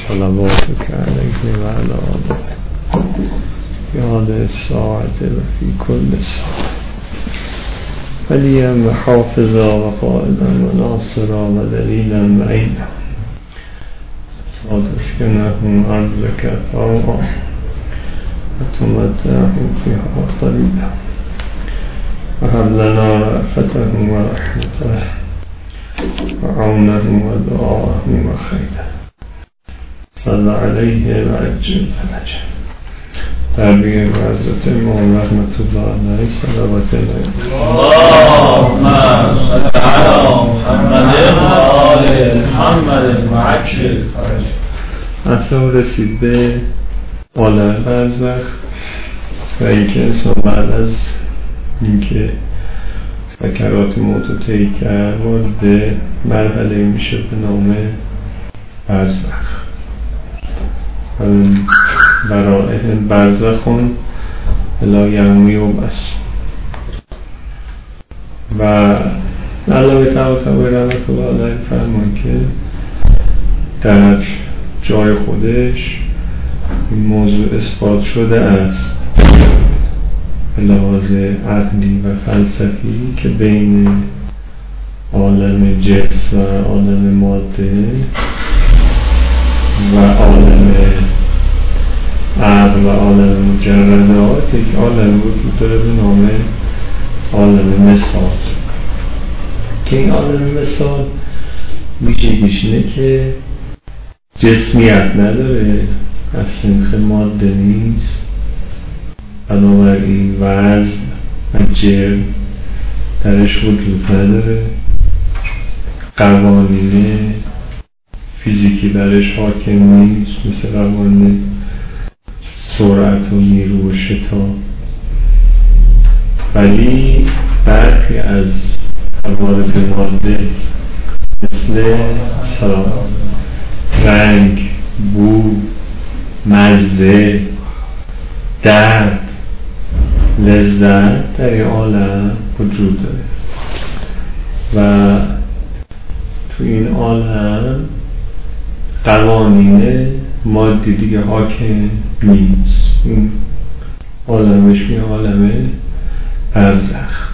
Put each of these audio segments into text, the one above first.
صلواتك عليه وعلى آله في هذه الساعة وفي كل ساعة وليا وحافظا وقائدا وناصرا ودليلا معينا وتسكنه أرضك طوعا وتمتعه فيها قليلا وهب لنا رأفته ورحمته وعونه ودعاءه وخيره صلى عليه وعجل فرجه تربیه و عزت امام رحمت الله علیه صلوات الله اللهم صل علی محمد و آل محمد و عجل فرجه. اصلا رسید به عالم برزخ و اینکه انسان بعد از اینکه سکرات موت رو طی کرد وارد مرحله میشه به نام برزخ. برائهم برزخون الی یوم یبعث. و علامه طباطبایی رحمة الله علیه فرمان که در جای خودش این موضوع اثبات شده است به لحاظ عقلی و فلسفی که بین عالم جنس و عالم ماده و عالم عقل و عالم مجردات یک عالم وجود داره به نام عالم مثال که این عالم مثال ویژگیش اینه که جسمیت نداره، از سنخ ماده نیست، بنابراین وزن و جرم درش وجود نداره، قوانین فیزیکی درش حاکم نیست مثل قوانین سرعت و نیرو و شتاب، ولی برخی از موارد ماده مثل رنگ، بو، مزه، درد، لذت در این عالم وجود داره و تو این عالم قوانین مادی دیگه حاکم نیست. این عالمش می عالم برزخ.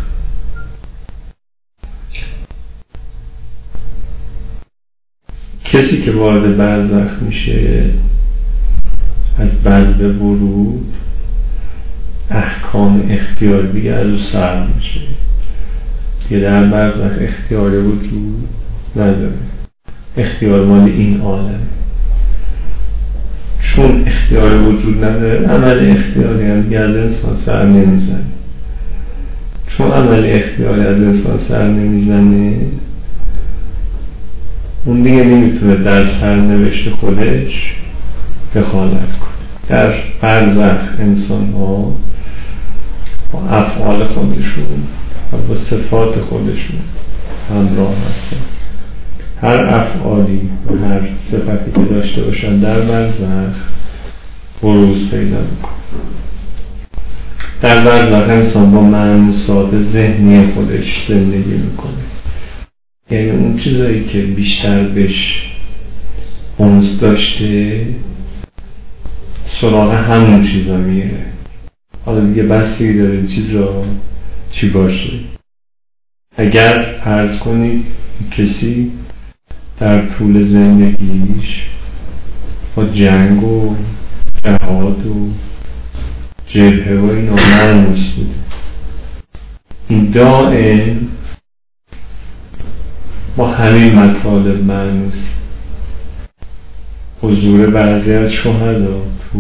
کسی که وارد برزخ میشه از بعد به ورود احکام اختیار دیگه از او سر میشه. یه در برزخ اختیار وجود نداره، اختیار مال این عالم. چون اختیار وجود نداره عمل اختیاری هم دیگه از انسان سر نمیزنه. چون عمل اختیاری از انسان سر نمیزنه اون دیگه نمیتونه در سرنوشت خودش دخالت کنه. در برزخ انسان ها با افعال خودشون و با صفات خودشون همراه هستن. هر افعالی و هر صفتی که داشته باشن در برزخ بروز پیدا میکنه. در برزخ انسان با معنوسات ذهنی خودش زندگی میکنه، یعنی اون چیزایی که بیشتر بهش انس داشته سراغ همون چیزا میره. حالا دیگه بستگی داره چیزا چی باشه. اگر فرض کنید کسی در طول زندگیش با جنگ و جهاد و جبهه و اینا معنوس بوده، این دائم با همین مطالب معنوس. حضور بعضی از شهدا تو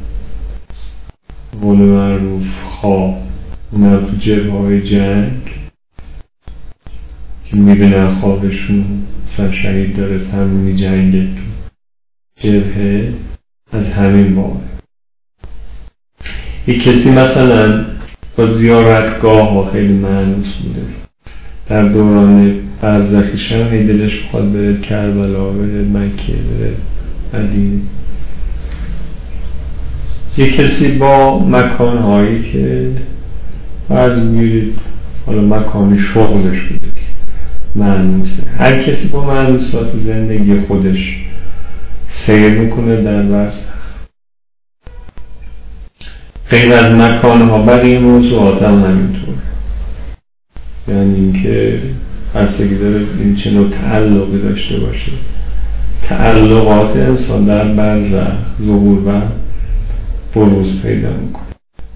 قول معروف خواب، اونم تو جبهه های جنگ که میبینن خوابشون مثلا شهید داره تمومی جنگه تو جبهه، از همین بابه. یک کسی مثلا با زیارتگاه ها خیلی معنوس بوده، در دوران برزخیش هم هی دلش بخواد بره کربلا، بره مکه، بره مدینه. یک کسی با مکانهایی که فرض میگیرید حالا مکان شغلش بوده معنوسه. هر کسی با معنوسات زندگی خودش سیر میکنه در برزخ. غیر از مکانها بقیه موضوعات هم همینطور، یعنی اینکه بستگی داره این چه نوع تعلقی داشته باشه. تعلقات انسان در برزخ ظهور و بروز پیدا میکنه.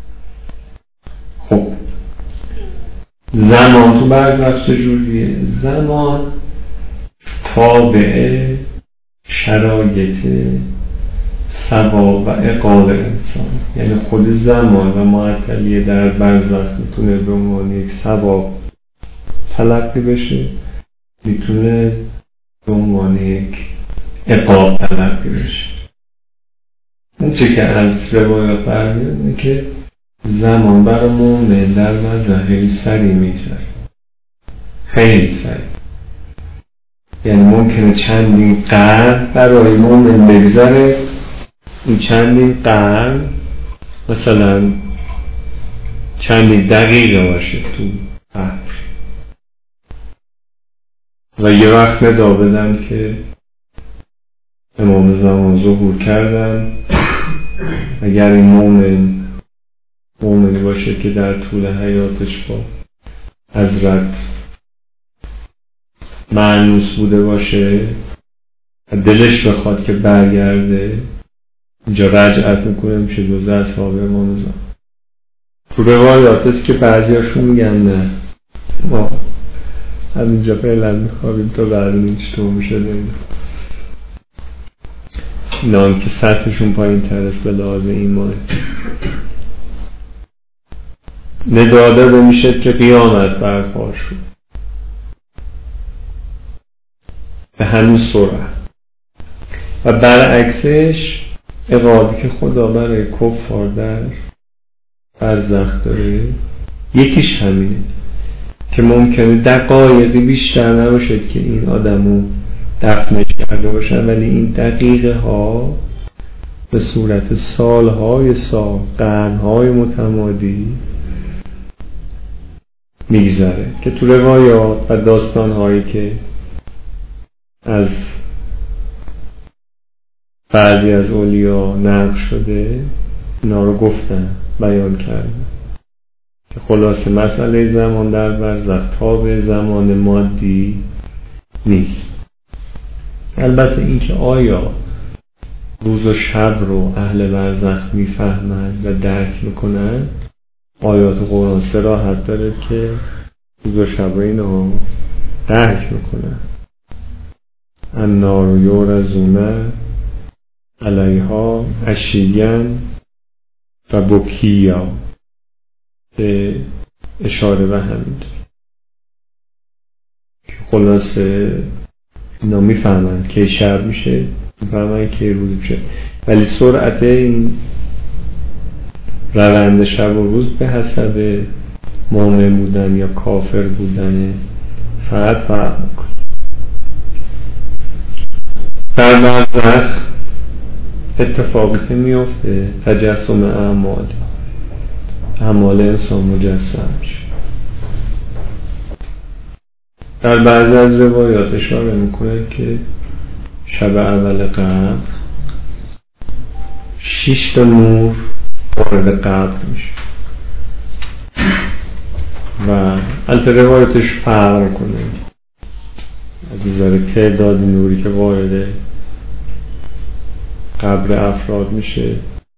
خب زمان تو برزخ چجوریه؟ زمان تابع شرایط ثواب و عقاب انسان، یعنی خود زمان و معطلیه در برزخ میتونه به عنوان یک ثواب تلقی بشه، میتونه به عنوان یک عقاب تلقی بشه. اون چه که از روایات برمیاد اینه که زمان برای مومن در برزخ خیلی سریع میگذره، خیلی سریع، یعنی ممکنه چندین قرن برای مومن بگذره. این چندین قرن مثلا چندین دقیقه باشه تو قبر، و یه وقت ندا بدن که امام زمان ظهور کردن. اگر این مومنی باشه که در طول حیاتش با حضرت مانوس بوده باشه، دلش بخواد که برگرده، اینجا رجعت میکنه، میشه جزء اصحاب امام زمان. تو روایات است که بعضیاشون میگن نه، ما همینجا فعلا میخوابیم تا بعدون چطور میشه داریم. اینا هم که سطحشون پایین تر است به لحاظ ایمان. نداده میشه که قیامت برپا شد به همین سرعت. و برعکسش عقابی که خدا برای کفار در برزخ داره یکیش همینه که ممکنه دقایقی بیشتر نباشد که این آدمو دفنش کرده باشن، ولی این دقیقه ها به صورت سالهای سال، قرنهای متمادی میگذره که تو روایات و داستانهایی که از بعضی از اولیا نقل شده اینا رو گفتن، بیان کردن که خلاصه مسئله زمان در برزخ تابع زمان مادی نیست. البته اینکه آیا روز و شب رو اهل برزخ میفهمند و درک میکنن، آیات قرآن صراحت داره که روز و شب رو اینا درک میکنن. النار یعرضون علیها عشیا و بکیا، به اشاره به همین که خلاصه اینا میفهمن که شب میشه، میفهمن که روز میشه، ولی سرعت این روند شب و روز به حسب مؤمن بودن یا کافر بودن فقط فرق میکنه. در برزخ اتفاقی که میفته تجسم اعمال انسان مجسم میشه. در بعضی از روایات اشاره میکنه که شب اول قبر 6 تا نور وارد قبر میشه و البته روایتش فرق کنه از نظر تعداد نوری که وارد قبر افراد میشه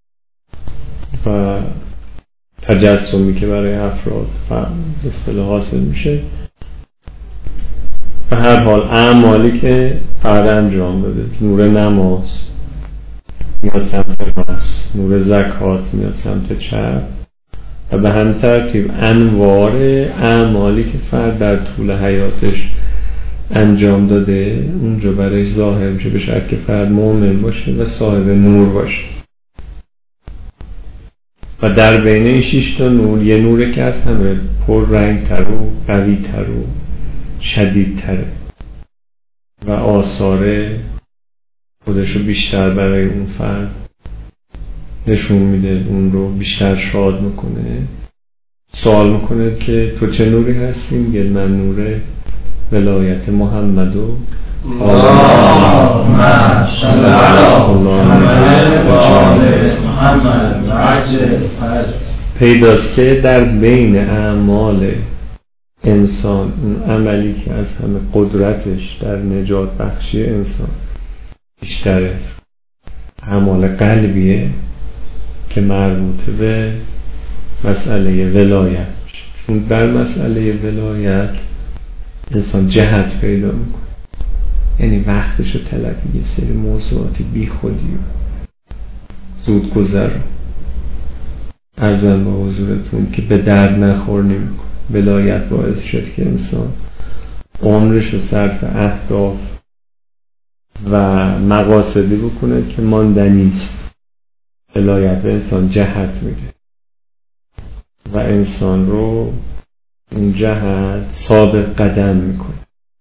و تجسمی که برای افراد به اصطلاح حاصل میشه. به هر حال اعمالی که فرد انجام داده، نور نماز میاد سمت راست، نور زکات میاد سمت چپ، و به همین ترتیب انوار اعمالی که فرد در طول حیاتش انجام داده اونجا برای ظاهر میشه، به شرط که فرد مؤمن باشه و صاحب نور باشه. و در بین این 6 تا نور یه نوره که از همه پر رنگ تر و قوی تر و شدید تره و آثار خودشو بیشتر برای اون فرد نشون میده، اون رو بیشتر شاد میکنه. سوال میکنه که تو چه نوری هستی؟ میگه من نور ولایت محمد و اللهم صل علی پیداست که در بین اعمال انسان اون عملی که از همه قدرتش در نجات بخشی انسان بیشتره اعمال قلبیه که مربوط به مسئله ولایت میشه. چون در مسئله ولایت انسان جهت پیدا میکنه، یعنی وقتشو طلب یه سری موضوعات بی خودی و زود گذر عرضم به حضورتون که به درد نخور نمیکنه. ولایت باعث شد که انسان عمرش رو صرف اهداف و مقاصدی بکنه که ماندنیست. ولایت به انسان جهت میده و انسان رو اون جهت ثابت قدم میکنه.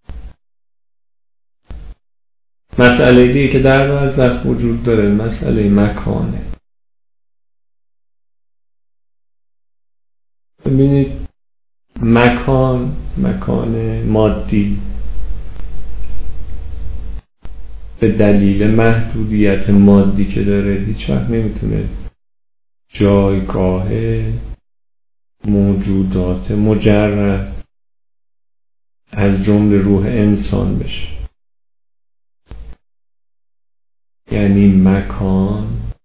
مسئله دیگه که در برزخ وجود داره مسئله مکانه. ببینید مکان مادی به دلیل محدودیت مادی که داره هیچ وقت نمیتونه جایگاه موجودات مجرد از جمله روح انسان بشه. یعنی مکان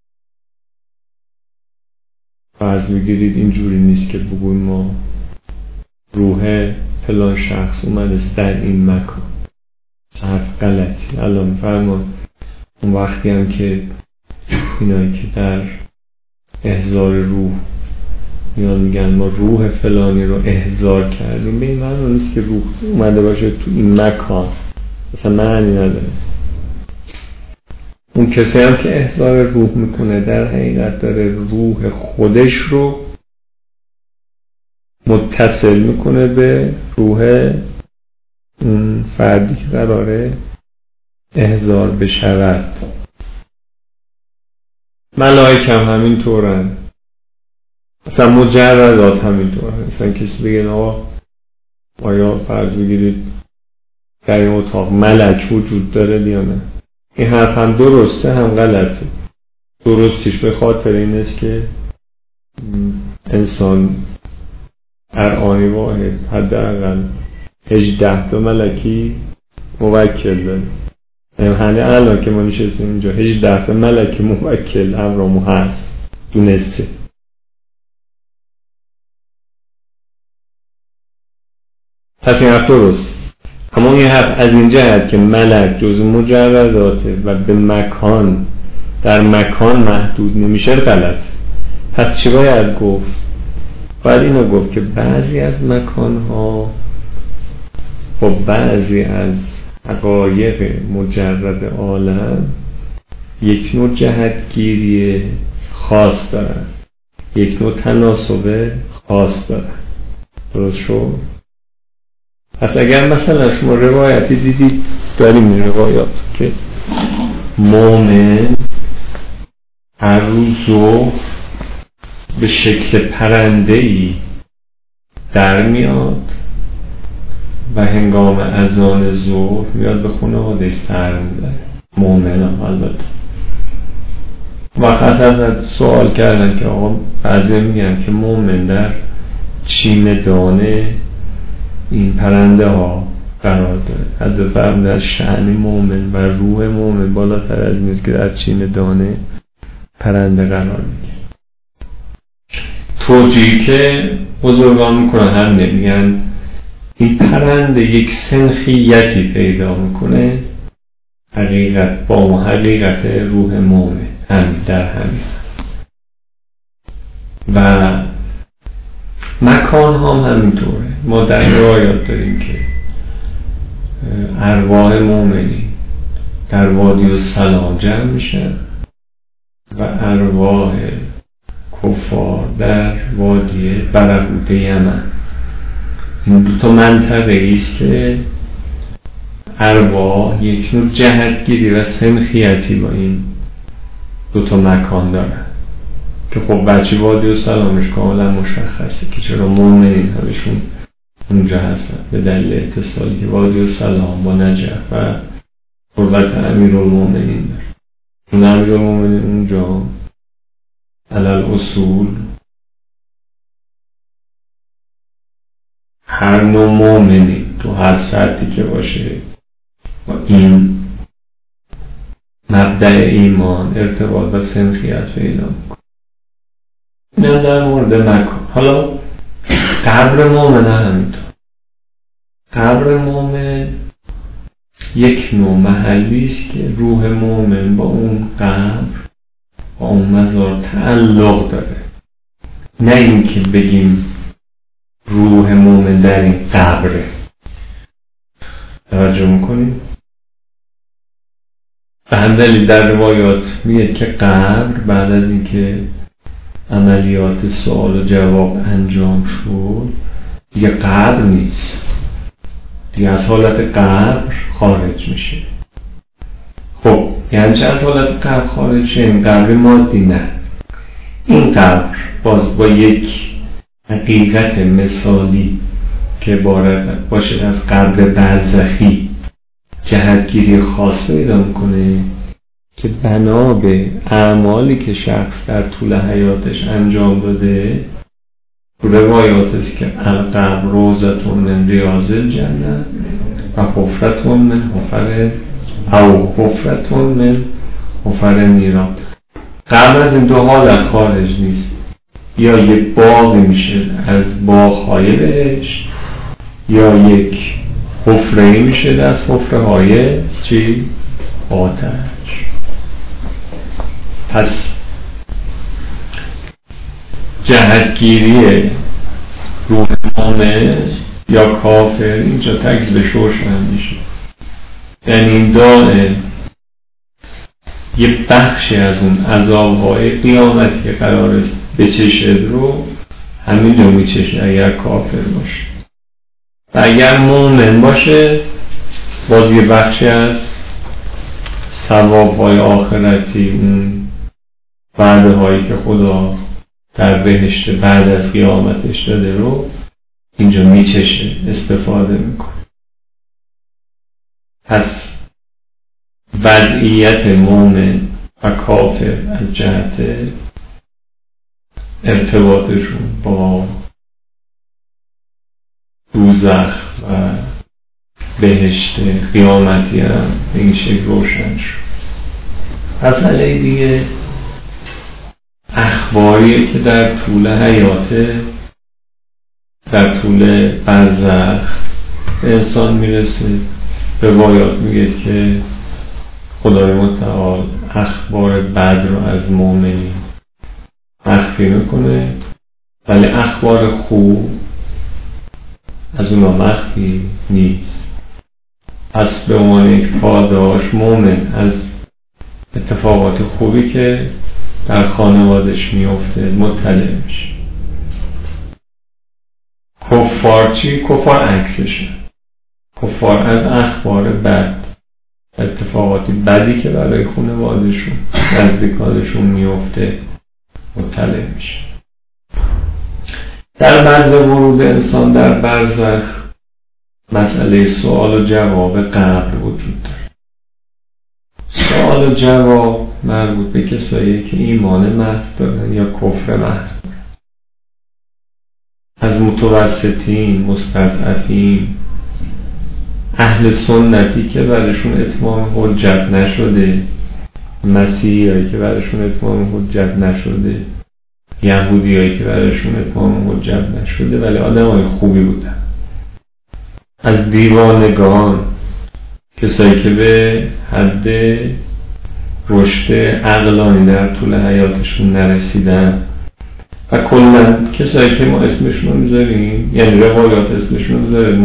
فرض بگیرید اینجوری نیست که بگویم ما روح فلان شخص اومده در این مکان، حرف غلطی. الان میفرمان اون وقتی هم که اینایی که در احضار روح میان میگن ما روح فلانی رو احضار کردیم، به این معنی نیست که روح اومده باشه تو این مکان، مثلا معنی نداره. اون کسی هم که احضار روح میکنه در حقیقت داره روح خودش رو متصل میکنه به روح اون فردی که قراره احضار بشود. ملائکه هم همین طورن، مثلا مجردات همین طورن. مثلا کسی بگه آیا فرض بگیرید در این اتاق ملک وجود داره یا نه؟ این حرف هم درسته هم غلطه. درستیش به خاطر این است که انسان هر آنی واحد حداقل 18 تا ملکی موکل داره. همه الان که ما نشستیم اینجا 18 تا ملکی موکل امرامو هست دونسته. پس این حرف درست. اما این حرف از این جهت که ملک جزء مجرداته و به مکان در مکان محدود نمیشه غلط. پس چی باید گفت؟ باید اینو گفت که بعضی از مکانها و بعضی از حقایق مجرد عالم یک نوع جهتگیری خاص دارن، یک نوع تناسب خاص دارن. درست شد؟ پس اگر مثلا شما روایتی دیدید، داریم این روایات که مومن هر روز ظهر به شکل پرنده‌ای در میاد و هنگام اذان ظهر میاد به خانواده سر میزنه. مومن هم البته وقت از سوال کردن که آقا بعضی میگن که مومن در چین دانه این پرنده ها قرار داره. حضرت فرمود در شأن مومن و روح مومن بالاتر از این است که در چین دانه پرنده قرار میگه. توجیهی که بزرگان میکنن هم نمیگن این پرنده یک سنخیتی پیدا میکنه حقیقت با حقیقت روح مومن هم در همین و مکان هم همینطوره. ما در روایات داریم که ارواح مومنی در وادی السلام جمع میشن و ارواح کفار در وادی برهوت یمن. این دو تا منطقه است که ارواح یک نوع جهتگیری و سنخیتی با این دو تا مکان دارن که خب بچه وادی السلامش کاملا مشخصه که چرا مومنین همشون اونجا هستن به دلیل اتصالی که وادی السلام با نجف و قربت امیرالمومنین داره. اون امیرالمومنین اونجا علل اصول هر نوع مومنی تو هر سطحی که باشه با این مبدأ ایمان ارتباط و سنخیت پیدا میکنه. اینم در مورد مکان. حالا قبر مومن همینطور. قبر مومن یک نوع محلی است که روح مومن با اون قبر با اون مزار تعلق داره، نه اینکه بگیم روح مومن در این قبره. توجه میکنیم؟ به همین دلیل در روایات میگه که قبر بعد از اینکه عملیات سوال و جواب انجام شد دیگه قبر نیست، دیگه از حالت قبر خارج میشه. خب یعنی چه از حالت قبر خارج شه؟ این قبر مادی نه، این قبر باز با یک حقیقت مثالی که عبارت باشه از قبر برزخی جهتگیری خاص پیدا میکنه که بنا به اعمالی که شخص در طول حیاتش انجام داده. روایات است که القبر روضة من ریاض الجنة و حفرة من حفر او حفرة من حفر النیران. قبر از این دو حالت خارج نیست، یا یک باغی میشه از باغ‌های بهشت یا یک حفره‌ای میشه از حفره‌های چی؟ آتش. پس جهتگیری روح مومن یا کافر اینجا تکلیفش روشن میشه. یعنی این داره یه بخشی از اون عذاب‌های قیامتی که قراره بچشد رو همینجا میچشه اگر کافر باشه، و اگر مومن باشه باز یه بخشی از ثواب‌های آخرتی، اون وعده هایی که خدا در بهشت بعد از قیامتش داده رو اینجا میچشه، استفاده میکنه. پس وضعیت مومن و کافر از جهت ارتباطشون با دوزخ و بهشت قیامتی هم به این شکل روشن شد. مسئله دیگه اخباریه که در طول حیات، در طول برزخ به انسان میرسه. روایات میگه که خدای متعال اخبار بد رو از مؤمنین مخفی میکنه، ولی اخبار خوب از اونا مخفی نیست. پس به عنوان یک پاداش مؤمن از اتفاقات خوبی که در خانوادش میفته مطلع میشه. کفار چی؟ کفار عکسشه. کفار از اخبار بد، اتفاقاتی بدی که برای خانوادشون نزدیکانشون میفته مطلع میشه. در بعد ورود انسان در برزخ مسئله سوال و جواب قبر وجود داره. سوال و جواب مربوط به کسایی که ایمان محض دارن یا کفر محض دارن. از متوسطین، مستضعفین، اهل سنتی که برشون اتمام حجت نشده، مسیحیایی که برشون اتمام حجت نشده، یهودیایی که برشون اتمام حجت نشده ولی آدمای خوبی بودن. از دیوانگان، کسایی که به حد رشد عقلانی در طول حیاتشون نرسیدن، و کلن کسایی که ما اسمشون رو میذاریم، یعنی روایات اسمشون رو میذاریم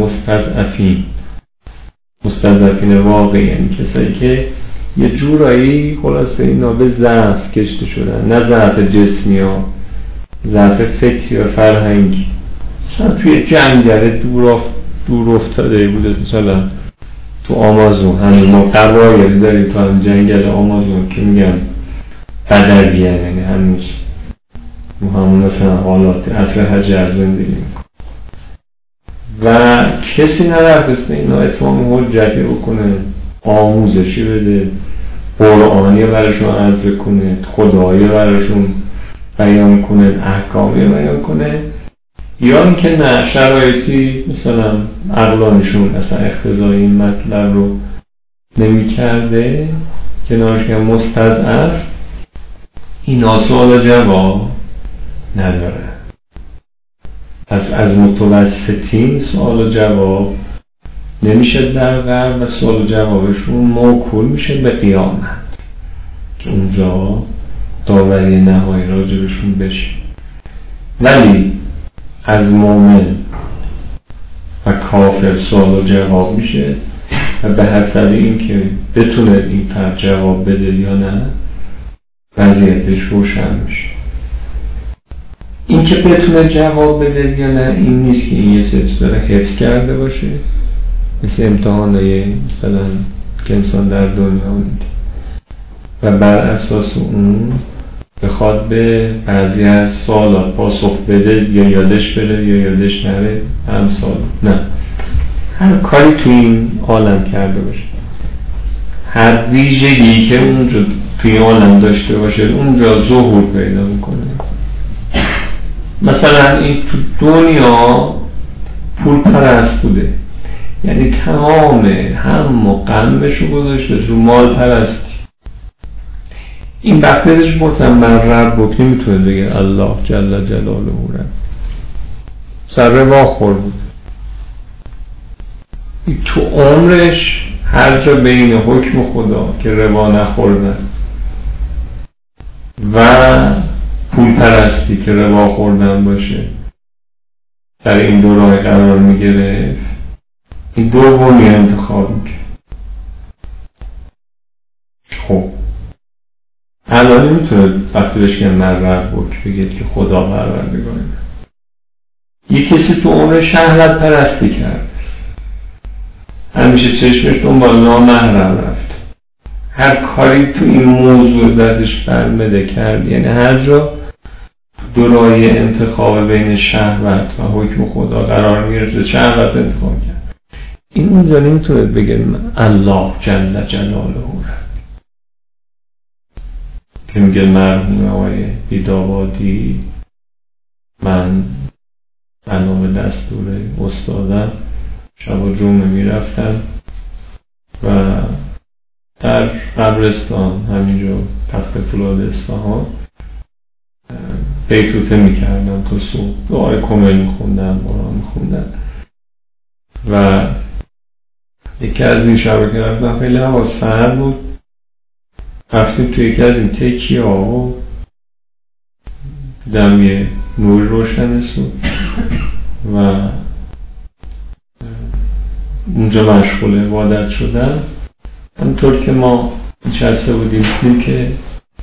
مستضعفین واقعی، یعنی کسایی که یه جورایی خلاصه اینا به ضعف کشته شدن، نه ضعف جسمی ها، ضعف فکری و فرهنگی. مثلا توی جنگل دور افتاده بوده، مثلا تو آمازون، همین ما قبایلی داریم تو هم جنگل آمازون که میگن بدویه، یعنی همون مثلا حالات اصل حجر زندگی میکن و کسی نرفت اینا اتمام حجتی بکنه، آموزشی بده، قرآنی برشون عرضه کنه، خدایی برشون بیان کنه، احکامی بیان کنه. یا اینکه نه شرایطی مثلا عقلانشون اصلا اقتضای این مطلب رو نمی کرده کنارش که مستضعف، اینا سوال جواب نداره. پس از متوسطین سوال جواب نمیشه در غرب و سوال جوابشون موکول میشه به قیامت که اونجا داوری نهایی راجبشون بشه. ولی از مومن و کافر سوال جواب میشه و به حسب این که بتونه این فرد جواب بده یا نه وضعیتش روشن میشه. این که بتونه جواب بده یا نه این نیست که این یه سری داره حفظ کرده باشه، مثل امتحانای مثلا که انسان در دنیا میده و بر اساس اون بخواد به بعضی از سوالات پاسخ بده یا یادش بره یا یادش نره امثال. نه، هر کاری تو این عالم کرده باشه، هر ویژگی که اونجا توی عالم داشته باشه اونجا ظهور پیدا میکنه. مثلا این تو دنیا پول پرست بوده، یعنی تمام هم و غمشو گذاشته رو مال پرستی. این وقتش بودن من رب نمیتونه بگه الله جل جلاله رب، سر روا خور بود. تو عمرش هر جا بین حکم خدا که روا نخوردن و پول پرستی که روا خوردن باشه در این دو راه قرار میگرفت، این دومی انتخاب میکرد. خب الان نمیتونه وقتی بهش که من رب بگید که خدا پروردگاره. یه کسی تو عمر شهوت پرستی کرد، همیشه چشمش دنبال نامحرم رفت، هر کاری تو این موضوع دستش برمده کرد، یعنی هر جا دورای انتخاب بین شهوت و حکم خدا قرار میگرفت شهوت انتخاب کرد. این اونجا نمیتونه بگه الله جل جلاله رب. که میگه مرحوم آقای بیداوادی من بنابه دستور استادم شب و جمعه میرفتم و در قبرستان همینجا تخت فولاد اصفهان بیتوته میکردم تا صبح، دعای کمیل میخوندم، قرآن میخوندم و یکی از این شبه که رفتم خیلی هوا سرد بود، رفتیم توی یکی از این تکیه ها دیدم یه نور روشن است و اونجا مشغول عبادت شدن. همونطور که ما نشسته بودیم دیدیم که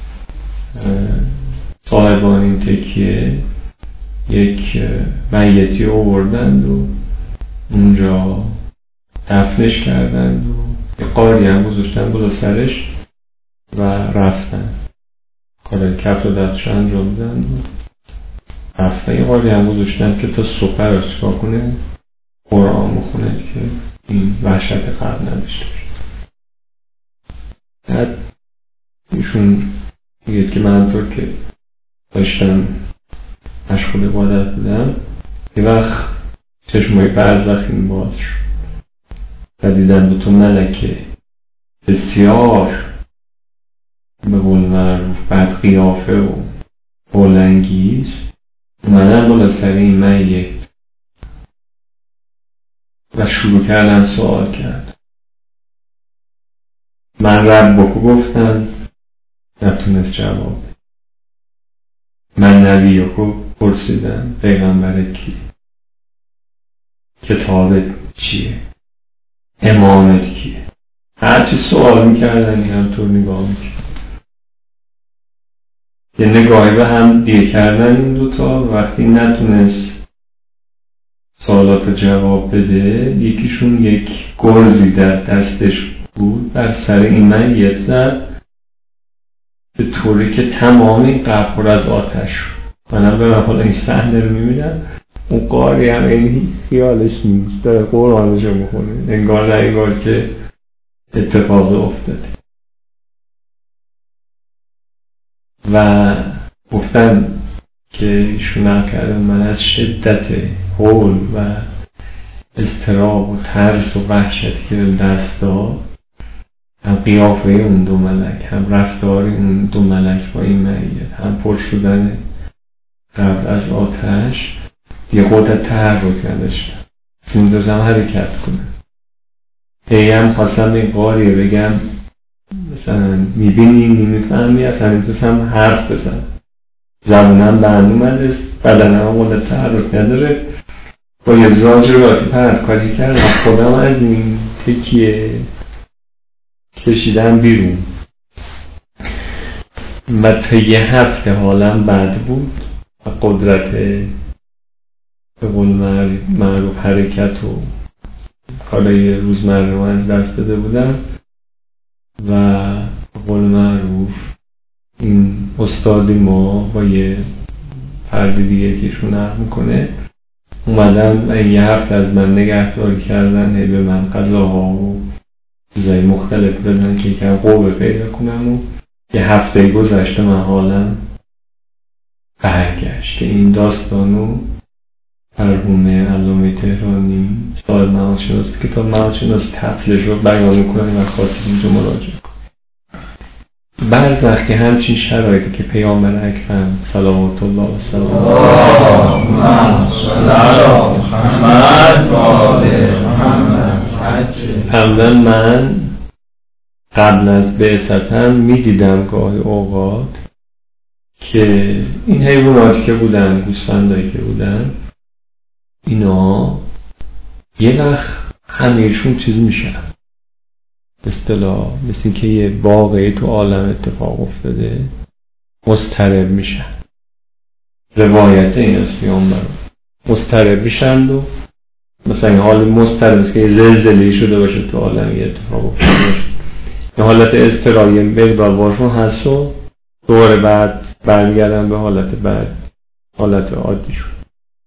صاحبان این تکیه یک میتی آوردند و اونجا دفنش کردند و یه قاری هم گذاشتن بالا سرش و رفتن کار کف و دستش انجام دادن و رفتن. یه قاری هم گذاشتن که تا صبح رو چکار کنه قرآن بخونه که این وحشت قلب نداشته باشه. بعد ایشون میگه که من طور که داشتم مشغول عبادت بودم یه وقت چشمای برزخیم باز شد و دیدم دو تا ملکه بسیار به قول معروف بد قیافه و بلندانگیز اومدن بالا سر این میت و شروع کردن سوال کرد. من ربکو گفتن نتونست جواب. من نبیکو پرسیدن پیغمبر کی، کتابت چیه، امامت کیه. هرچی سوال میکردن این همطور نگاه میکرد. یه نگاهی به هم دیگه کردن این دوتا. وقتی نتونست سوالات جواب بده یکیشون یک گرزی در دستش بود بر سر این میت زد به طوری که تمامی قبر پر از آتش شد. منم برم حالا این صحنه رو میبینم، اون قاری هم این خیالش نیست داره قرآنش رو میخونه انگار نه انگار که اتفاق افتاده. و گفتن که ایشون نقل کردن من از شدت هول و اضطراب و ترس و وحشتی که دست داد، هم قیافه اون دو ملک، هم رفتار اون دو ملک با این میت، هم پر شدن قبل از آتش، یه قدرت تحرک نداشتن، سیندازم حرکت کنه. هم خواستم به این قاریه بگم مثلا میبینی نمیفهمی، اصلا میتونست هم حرف بزن، زبونم بند اومده، بدنم قدرت تحرک نداره، با یه زاجر راتی پرکاری کردم، خودم از این تکیه کشیدم بیرون و تا یه هفته حالم بد بود و قدرت به قول معروف حرکت و کارهای روزمره رو از دست داده بودم و به قول معروف این استادی ما با یه فردی دیگه که ایشون نقل میکنه اومدن و یه هفته از من نگهداری کردن، به من غذاها و چیزای مختلف دادن که یکم قوه پیدا کنم و یه هفته گذشته من حالم برگشت. که این داستانو مرحوم علامه تهرانی صاحب معادشناس کتاب معادشناس تفلش رو بیان میکنه و خواستیم اینجا مراجعه کنیم. بعد وقتی همچین شرایطی که پیامبر اکرم صلوات الله و سلام علیه من قبل از بعثتم میدیدم گاهی اوقات که این حیواناتی که بودن، گوسفندایی که بودن، اینا یه وقت همیشون چیز میشن، اصطلاح مثل که یه واقعی تو عالم اتفاق افتاده، مضطرب میشن. روایت این از پیامبر مضطرب میشن و مثلا این حال مضطرب است که یه زلزله‌ای شده باشه تو عالم، یه اتفاق افتاده باشه، این حالت اضطراری مقدار باشون هست و دوره بعد برمیگردن به حالت بعد، حالت عادی شد.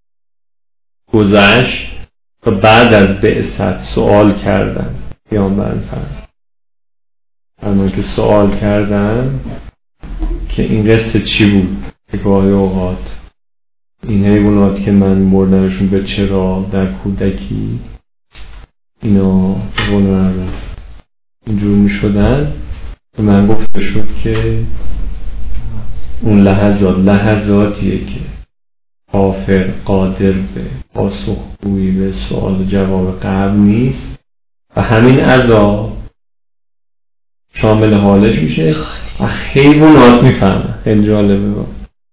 گذشت و بعد از بعثت سوال کردن پیامبر فرمود که سوال کردن که این قصه چی بود، که گاهی اوقات این حیوانات که من بردمشون به چرا در کودکی اینا اینجور می شدن و من گفته شد که اون لحظاتیه که کافر قادر به پاسخگویی به سوال جواب قبل نیست و همین عذاب شامل حالش میشه و حیوانات میفهمن. خیلی جالبه،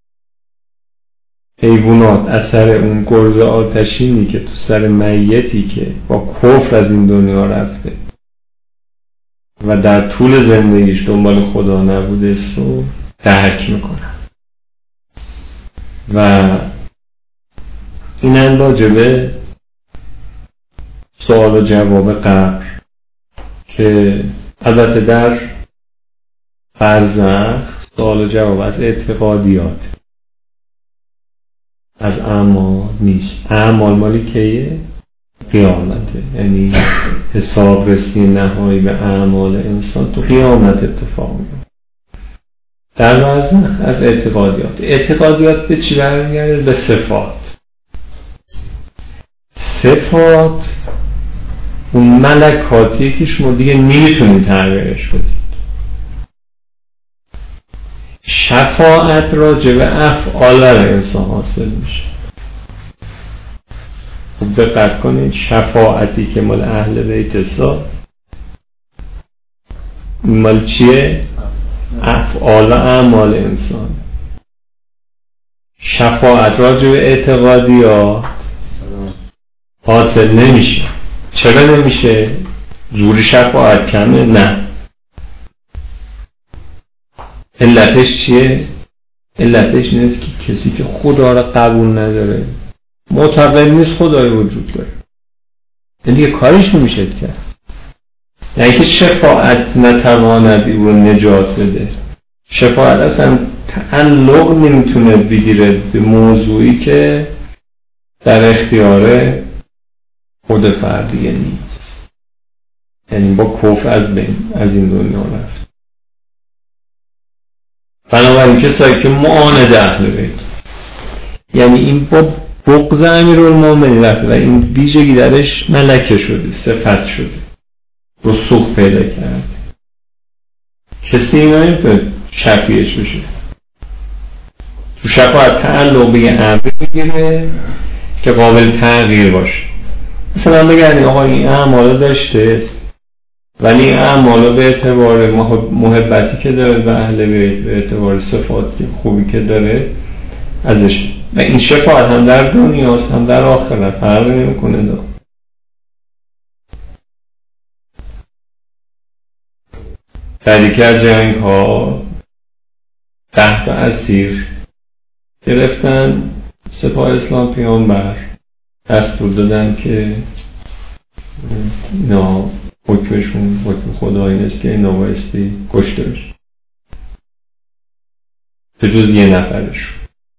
حیوانات اثر اون گرز آتشینی که تو سر میتی که با کفر از این دنیا رفته و در طول زندگیش دنبال خدا نبوده است رو درک میکنن. و این راجبه سوال و جواب قبر که البته در برزخ سوال و جواب از اعتقادیات، از اعمال نیست. اعمال مالی کیه؟ قیامته، یعنی حساب رسی نهایی به اعمال انسان تو قیامت اتفاق میفته. در برزخ از اعتقادیات به چی برمیگرده؟ به صفات اون ملکاتی که شما دیگه نمیتونید تغییرش بدید. شفاعت راجع به افعال انسان حاصل میشه. خوب دقت کنید، شفاعتی که مال اهل بیت اسلام مال چیه؟ افعال و اعمال انسان. شفاعت راجع به اعتقادیات حاصل نمیشه. چرا نمیشه؟ زور شفاعت کمه؟ نه. علتش چیه؟ علتش نیست که کسی که خدا را قبول نداره، معتقد نیست خدای وجود داره، یعنی دیگه کارش نمیشه کرد. یعنی که شفاعت نتواند او رو نجات بده. شفاعت اصلا تعلق نمیتونه بگیره به موضوعی که در اختیار خود فردیه نیست. یعنی با کفر از این دنیا رفت. بنابراین کسایی که معاند اهل بیت، یعنی این با بغض امیرالمومنین رفته و این ویژگی درش ملکه شده، صفت شده، رسوخ پیدا کرد. کسی اینا نمیتونه شفیعش بشه. تو شفاعت تعلق به یه امری میگیره که قابل تغییر باشه. مثلا بگردیم آقا این اعمالو داشته ولی این اعمالو به اعتبار محبتی که داره به اهل بیت، به اعتبار صفات خوبی که داره ازش، و این شفاعت هم در دنیاست هم در آخرت فرقی نمیکنه دا. در یکی از جنگ ها 10 تا اسیر گرفتن، سپاه اسلام پیامبر دستور دادن که اینا حکمشون حکم خدایی نیست که اینا بایستی کشته بشه به جز یه نفرشون.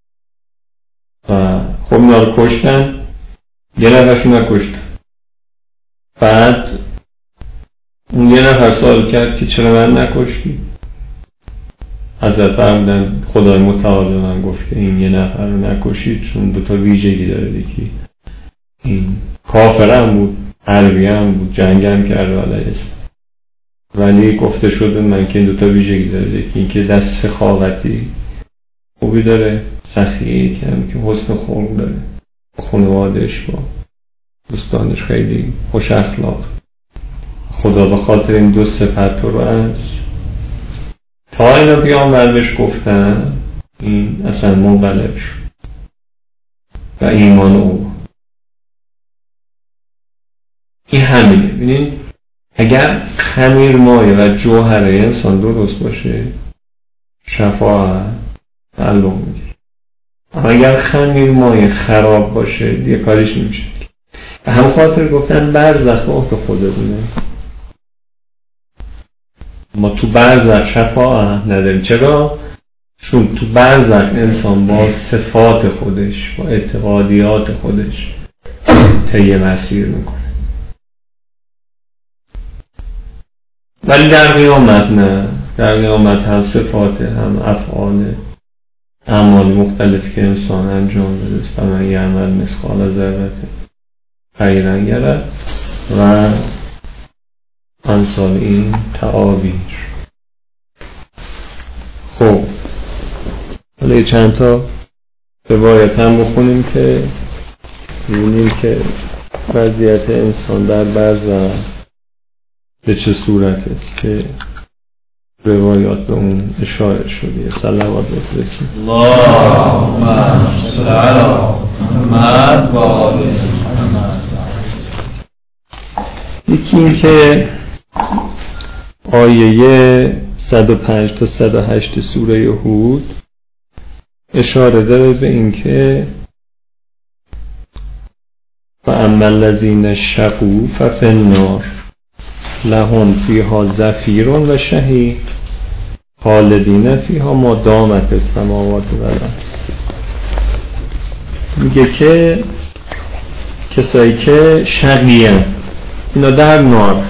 و خب اینا رو کشتن، یه نفرشون نکشتن. بعد اون یه نفر سوال کرد که چرا من نکشتی؟ حضرت فرمودن خدای متعال من گفت که این یه نفر رو نکشید چون دوتا ویژگی داره، یکی این کافر هم بود، عربی هم بود، جنگ هم کرده علیه اسلام، ولی گفته شده من که این دوتا ویژگی داره، یکی این که دست سخاوتی خوبی داره، سخیه که حسن خلق داره، خانواده‌اش با دوستانش خیلی خوش اخلاق. خدا به خاطر این دو صفت رو از تا اینا پیامبر بهش گفتن این اصلا منقلب شد و ایمان او. این همینه. ببینید اگر خمیر مایه و جوهر انسان درست باشه شفاعت تعلق میگیره، اما اگر خمیر مایه خراب باشه دیگه کاریش نمیشه. و هم خاطر گفتن برزخ به عهده خودمونه، ما تو برزخ شفاعت نداریم. چرا؟ چون تو برزخ انسان با صفات خودش، با اعتقادیات خودش طی مسیر میکنه، ولی در قیامت نه. در قیامت هم صفات هم افعال اعمال مختلف که انسان انجام بده و من یعمل مثقال ذره خیرا یره و امثال این تعابیر. خب حالا چند تا روایت هم بخونیم که ببینیم که وضعیت انسان در برزخ به چه صورت است که روایات به اون اشاره شده. صلوات بفرستیم. اللهم صل علی محمد و آل محمد. یکی این که آیه 105 تا 108 سوره هود اشاره داره به این که فاما الذین شقوا ففی النار لهم فیها زفیر و شهیق خالدین فیها ما دامت السماوات و الارض. میگه که کسایی که شقیان اینا در نار،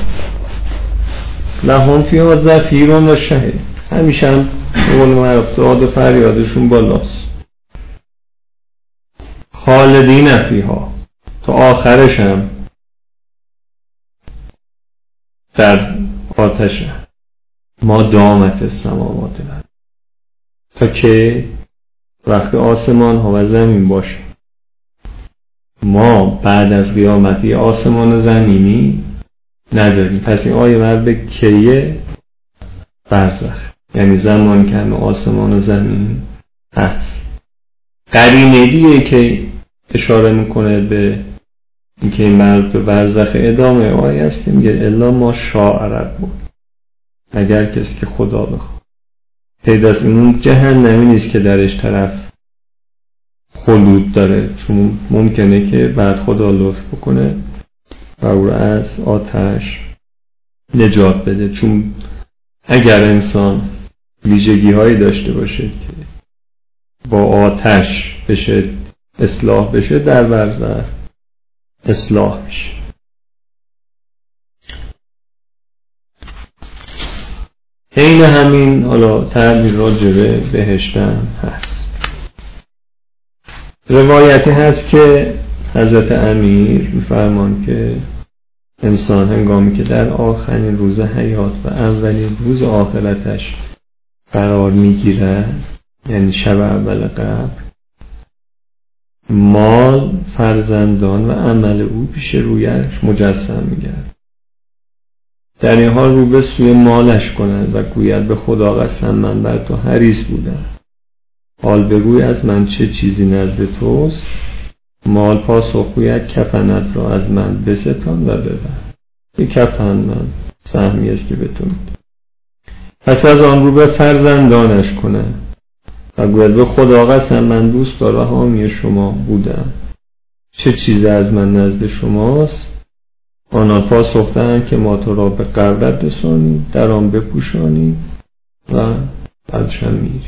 لهم فیها زفیر و شهیق، همیشه هم اول معرف داد و فریادشون بالاست. خالدین فیها تا آخرش هم در آتش ما دامت السماوات و تا که وقت آسمان ها و زمین باشه. ما بعد از قیامتی آسمان زمینی نداریم. پس این آیه مربوط کیه؟ برزخ، یعنی زمان که همه آسمان و زمین هست. قرینه دیگه که اشاره میکنه به اینکه این مربوط به برزخ ادامه آیه است که میگه الا ما شاء ربک، اگر کسی که خدا بخواد. پیداست این جهنمی نیست که درش طرف خلود داره، چون ممکنه که بعد خدا لطف بکنه و او را از آتش نجات بده. چون اگر انسان ویژگی هایی داشته باشه که با آتش بشه اصلاح بشه، در برزخ اصلاح میشه. این همین حالا تعبیر راجبه بهشتن هست. روایتی هست که حضرت امیر می‌فرمان که انسان هنگامی که در آخرین روز حیات و اولین روز آخرتش قرار میگیرد، یعنی شب اول قبر، مال، فرزندان و عمل او پیش رویش مجسم میگرد. در این حال رو به سوی مالش کنند و گوید به خدا قسم من بر تو حریص بودم، حال بگوی از من چه چیزی نزد توست. مال پاسخ گوید کفنت را از من بستان و ببر، این کفن من سهمی است که بتون. پس از آن رو به فرزندانش کنه و گوید به خدا قسم من دوست دار و حامی شما بودم، چه چیزی از من نزد شماست؟ آنان پاسخ دهند که ما تو را به قبرت رسانیم، در آن بپوشانیم و بعدش هم میری.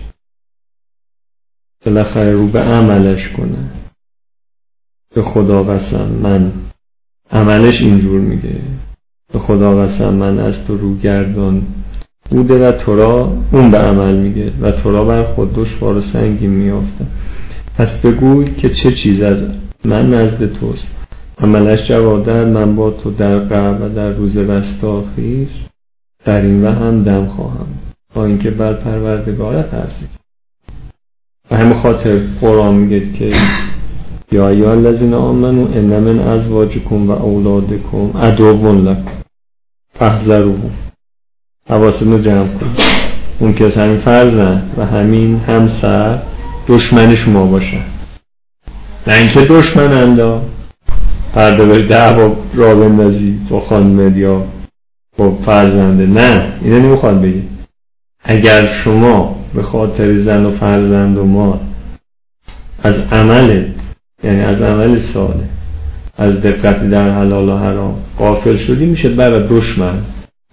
بالاخره رو به عملش کنه. به خدا قسم من، عملش اینجور میگه به خدا قسم من از تو رو گردان بوده و تو را، اون به عمل میگه، و تو را بر خود دشوار و سنگین میافتم. پس بگوی که چه چیز از من نزد توست. عملش جواب دهد من با تو در قبر و در روز رستاخیز در این و هم دم خواهم، با اینکه بر پروردگارت هستی. و همین خاطر قرآن میگه که یا ایها الذین آمنوا ان من ازواجکم و اولادکم عدو لکم فاحذروهم. حواستون رو جمع کن. اون که همین فرزند و همین همسر دشمن شما باشن، نه اینکه دشمنند فردا به دعوا را بندازی با خانمت یا با فرزنده، نه، اینو نمیخواد بگی. اگر شما به خاطر زن و فرزند و مال از عمل، یعنی از عمل صالح، از دقت در حلال و حرام غافل شدی، میشه برای دشمن.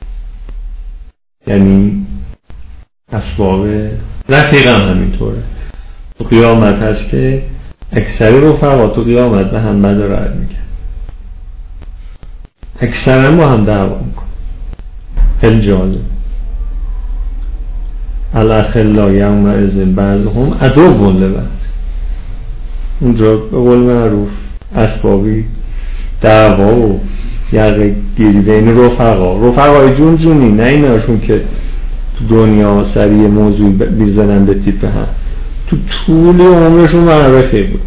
یعنی اسباب رفیق هم همینطوره. تو قیامت هست که اکثر رفقا تو قیامت به هم بد و رد میگن، اکثرا با هم دعوا میکن. خیلی جالب. الاخلا یومئذ بعضهم عدو لبعض. اونجا به قول معروف اسبابی دعوا و یقه گیری بین رفقای جون جونی، نه ایناشون که تو دنیا سریع موضوع بیزنن به تیپ هم، تو طول عمرشون من رفیق بودن.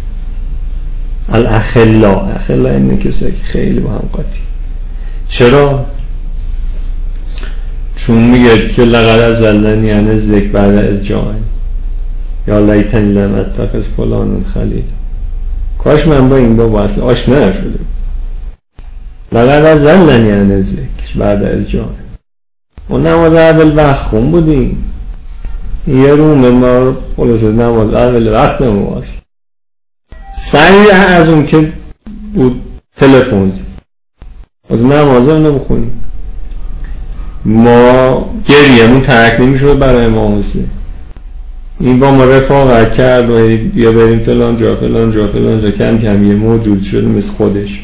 الاخلا اینه کسایی که خیلی با هم قاطی. چرا؟ چون میگه که لقد اضلنی عن الذکر بعد اذ جاءنی یا لیتنی لم اتخذ فلانا خلیلا. کاش من با این دو اصلا آشنا نشده. لقد اضلنی عن الذکر بعد اذ جاءنی. اون نماز اول وقت خون بودیم، یه روم ما خلاصه نماز اول وقت نماز سریع از اون که بود تلفن از نمازه رو نبخونیم. ما گریه‌مون ترک نمی‌شد برای امام حسین. این با ما رفاقت کرد و بیا بریم فلان جا کم کم یه موجود شد مثل خودش.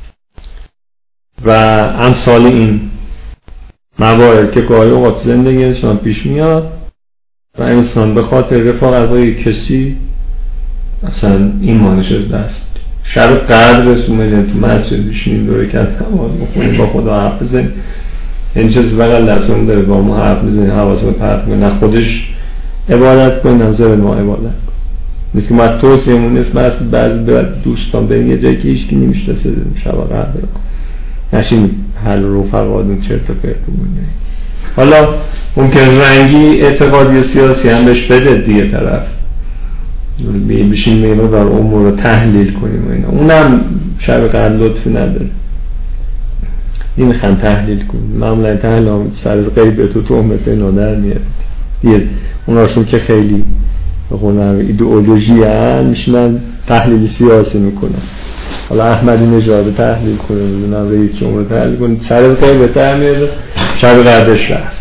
و امثال این موارد که گاهی اوقات زندگی انسان پیش میاد و انسان به خاطر رفاقت با یک کسی اصلا ایمانش از دست. شب قدر رسومه تو مسجد بشینیم دوره کرد نماز بخونیم، با خدا حرف بزنیم. این چیز بقیل دستمون داره با ما حرف بزنیم، حواسمون پرت کنیم، نه خودش عبادت کنیم نه زبن ما عبادت کنیم. مثل که ما از توصیه‌مون نیست بعضی دوستان بریم یه جایی که هیچکی نمیشناسه شب قدر بکنیم، نشین حل رفقاتون چرت و پرت بمونه. حالا ممکن رنگی اعتقادی سیاسی هم بهش بده دیگه طرف، بشین میمون بر امور رو تحلیل کنیم و اینا، اونم شب قدر لطفی نداره. نمیخوام تحلیل کنیم، معمولا تحلیل سر از غیبت و تهمت اینا در میاد دیگه. اوناشون که خیلی بخونم ایدئولوژی هن میشنن تحلیل سیاسی میکنن. حالا احمدی نژاد تحلیل کنه، میدونم رئیس جمهور تحلیل کنه، سر از غیبت در میاد، شب قدرش رفت.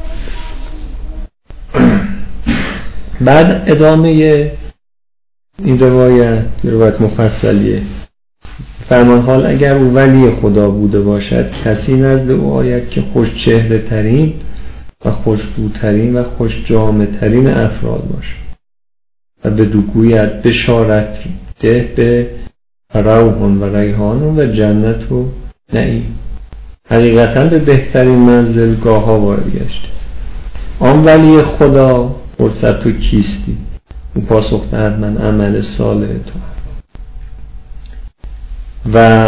بعد ادامه این روایت مفصلیه. فرمان حال اگر او ولی خدا بوده باشد کسی نزد او آید که خوش چهره ترین و خوش بوترین و خوش جامه ترین افراد باشد و بدو گوید بشارت ده به روح و ریحان و جنت و نعیم. حقیقتا به بهترین منزلگاه ها وارد گشته. آن ولی خدا پرسد تو کیستی؟ او پاسخ دهد من عمل صالح تو. و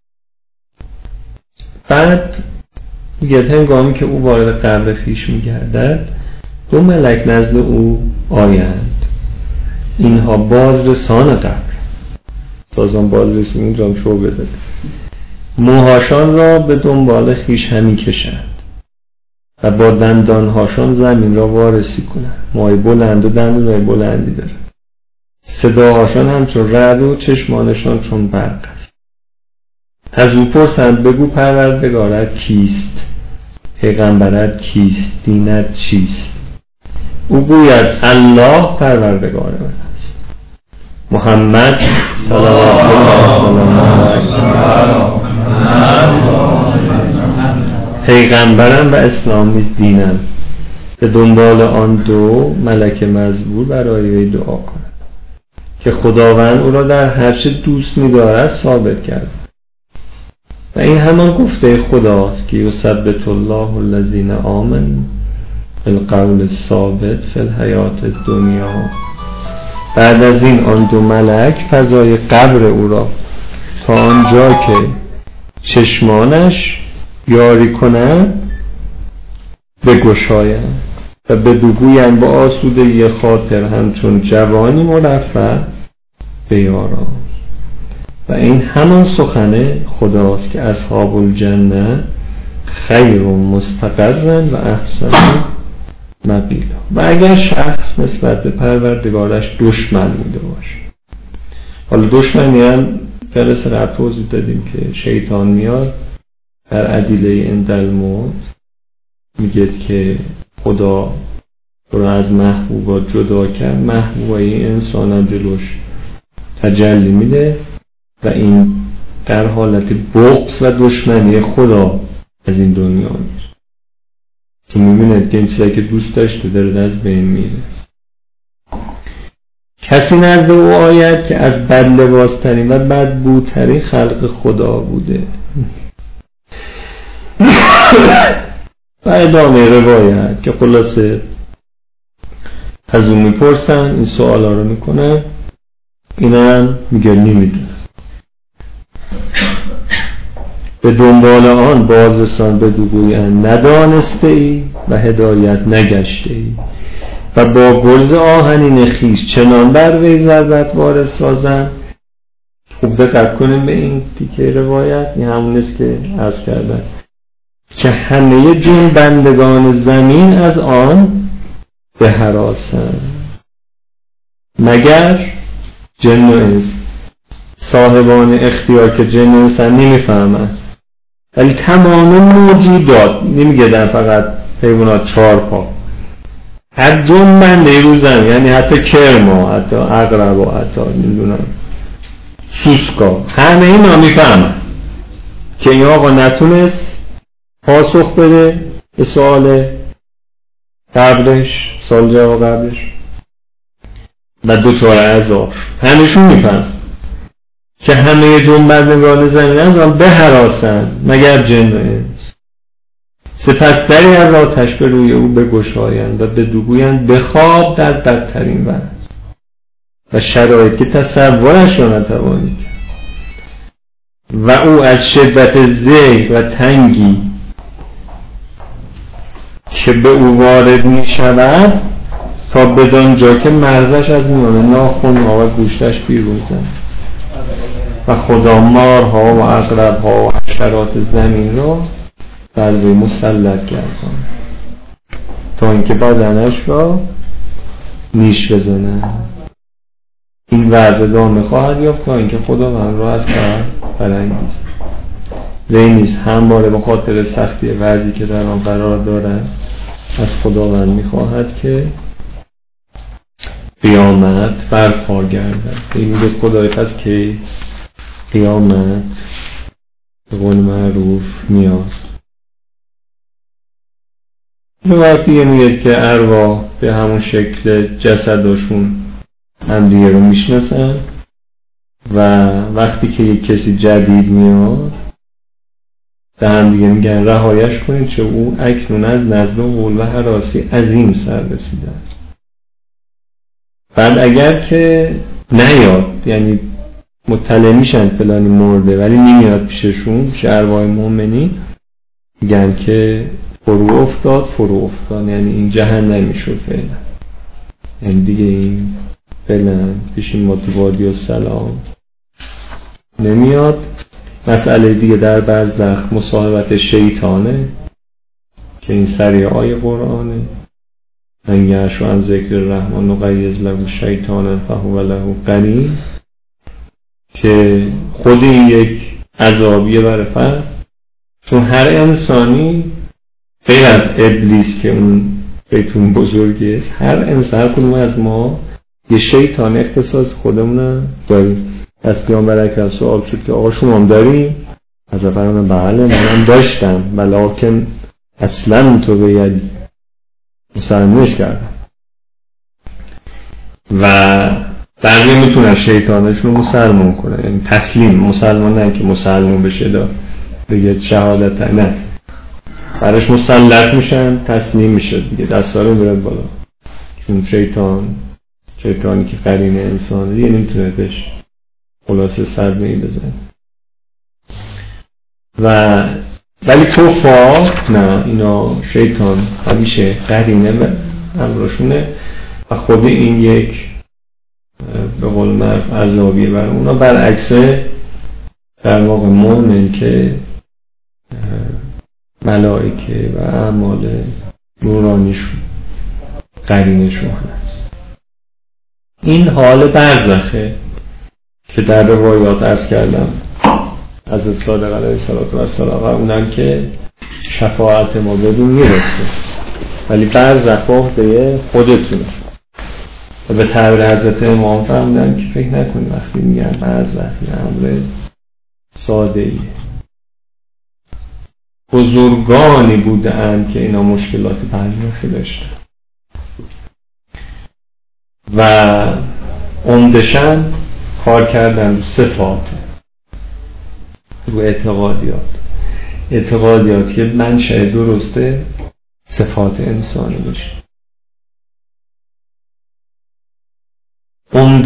بعد میگه هنگامی که او وارد قبر خویش میگردد 2 ملک نزد او آیند. اینها بازرسان قبر، تازان بازرسان اینجام شو بده، موهاشان را به دنبال خویش همی کشند و با دندانهاشان زمین را وارسی کنند. موهای بلند و دندانهای بلندی دارند. صداهاشان همچون رعد و چشمانشان چون برق است. از او پرسند بگو پروردگارت کیست؟ پیغمبرت کیست؟ دینت چیست؟ او گوید الله پروردگار من است. محمد صلوات الله علیه پیغمبرم و اسلام نیز دینم. به دنبال آن 2 ملک مزبور برای وی دعا کند که خداوند او را در هر چه دوست می‌دارد ثابت کرد. و این همان گفته خداست که یثبت الله الذین آمنوا بالقول الثابت فی الحیات الدنیا. بعد از این آن 2 ملک فضای قبر او را تا آنجا که چشمانش یاری کنند بگشایند و بدوگویند با آسودگی خاطر همچون جوانی مرفه بیارا. و این همان سخن خداست که اصحاب الجنه خیر مستقرا و احسن مقیلا. و اگر شخص نسبت به پروردگارش دشمن بوده باشه، حالا دشمنی هم جلسه قبل توضیح دادیم که شیطان میاد در عدیله اندالموت میگه که خدا رو از محبوبا جدا کرد، محبوبای انسان هم جلوش تجلی میده و این در حالت بغض و دشمنی خدا از این دنیا میره که میبینه که این چیزایی که دوست داشته داره از بین میره. کسی نزد او آید که از بد لباسترین و بدبوترین خلق خدا بوده. و ادامه روایت که خلاصه از اون میپرسن، این سوال ها رو میکنن، اینم میگه نمیدونه. به دنبال آن بازرسان بدوگویند ندانسته ای و هدایت نگشته ای و با گرز آهنین خویش چنان بر وی ضربت وارد سازند. خوب دقت کنیم به این تیکه روایت، این همون است که عرض کردن که همه جنبندگان زمین از آن به هراسند مگر جن و انس. صاحبان اختیار که جن و انس نمیفهمند، ولی تمام موجودات، نمیگه در فقط حیوانات 4 پا، هر جنبنده رو زمین، یعنی حتی کرما، حتی عقرب، حتی نمیدونم سوسکا، همه اینا میفهمن که این آقا نتونست پاسخ بده به سوال قبلش، سوال جواب قبلش و دوچار عذاب. همشون میفهم که همه جنبندگان زمین از آن بهراسند مگر جن و انس. سپس دری از آتش به روی او بگشایند و بدوگویند بخواب در بدترین وضع و شرایط که تصورش را نتوانید. و او از شدت ضیق و تنگی که به او وارد می شود تا بدان جا که مرزش از میان ناخن‌ها و گوشتش بیرون زند و خدا مارها و عقرب‌ها و حشرات زمین را بر وی مسلط گرداند تا اینکه بدنش را نیش بزنند. این وضع ادامه خواهد یافت تا اینکه خداوند را از قهر برانگیزد. وی نیز همواره به خاطر سختی وضعی که در آن قرار دارد از خداوند می‌خواهد که قیامت برپا گردد. این میگه خدای پس که قیامت به قول معروف میاد. به وقتی میگه که ارواح به همون شکل جسدشون هم دیگه رو میشناسن و وقتی که یک کسی جدید میاد به هم دیگه میگن رهایش کنید چه او اکنون از نزد و غول و هراسی عظیم سر رسیده است. بعد اگر که نیاد، یعنی مطلع میشن فلانی مرده ولی نمیاد پیششون، پیش ارواح مومنین، میگن که فرو افتاد، یعنی این جهنمی شد فعلا، یعنی دیگه این فعلا پیش ما تو وادی السلام نمیاد. مسئله دیگه در برزخ مصاحبت شیطانه که این سریع آیه قرآنه، من یعش عن ذکر الرحمن نقیض له شیطانا فهو له قرین، که خود این یک عذابیه برای فرد، چون هر انسانی غیر از ابلیس که اون بیتون بزرگه، هر انسان، هر کدوم از ما یه شیطان اختصاص خودمون داریم. از پیامبر اکرم سوال شد که آقا شما هم داریم؟ از فرمان بله منم داشتم، ولیکن اصلا تو باید مسلمانش کردم و بقیه میتونن شیطانشون رو مسلمان کنن، یعنی تسلیم، مسلمان نه که مسلمان بشه دیگه شهادت نه، برش مسلط میشن، تسلیم میشه دیگه، دستا رو میرد بالا، چون شیطانی که قرین انسان دیگه نمیتونه بهش خلاصه صدمه‌ای بزن. ولی کفار نه، اینا شیطان همیشه قرینه به امرشونه و خود این یک به قول معروف عذابیه برای اونا، برعکس در واقع مومن که ملائکه و اعمال نورانیشون قرینشون هست. این حال برزخه که در روایات عرض کردم حضرت صادق علیه السلام و اونم که شفاعت ما بدون میرسه، ولی برزخ عهده خودتونه. و به تعبیر حضرت امام فرمودن که فکر نکنید وقتی میگن برزخ یه امر ساده ایه، بزرگانی بودن که اینا مشکلات برزخی داشتن و عمدشن کار کردن رو صفات، رو اعتقادیات که منشأ درسته صفات انسانی باشه. عمده